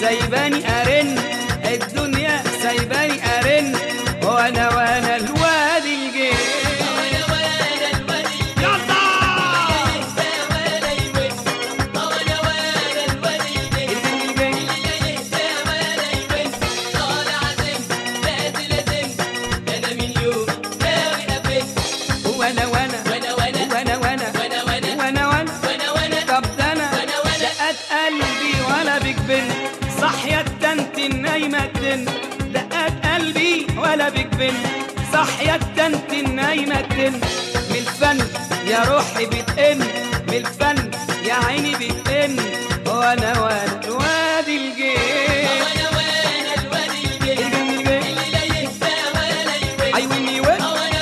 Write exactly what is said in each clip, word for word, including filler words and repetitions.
سايباني ارن، الدنيا سايباني ارن، وانا وانا الواد الجن. وانا وانا وانا وانا وانا وانا وانا طب ده انا دقات قلبي ولا بيك بن، صاحيه التنت النايمه التن، دقات قلبي ولا بيك بن، صاحيه التنت النايمه التن. من الفن يا روحي بتئن، من الفن يا عيني بتئن، وانا وانا الواد الجن. وانا وانا الواد الجن اللي لا يهدى ولا يبن. عيوني وين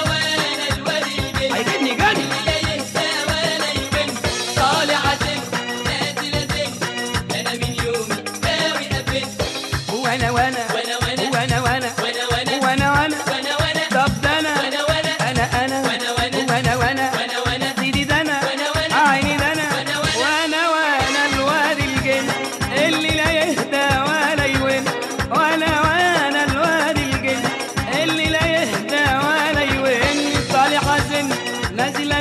وانا وانا وانا وانا وانا وانا طب ده انا انا انا وانا وانا سيدي ده انا عيني ده انا وانا وانا الواد الجن اللي لا يهدى ولا يون، وانا وانا الواد الجن اللي لا يهدى ولا يون. طالع حزن نازل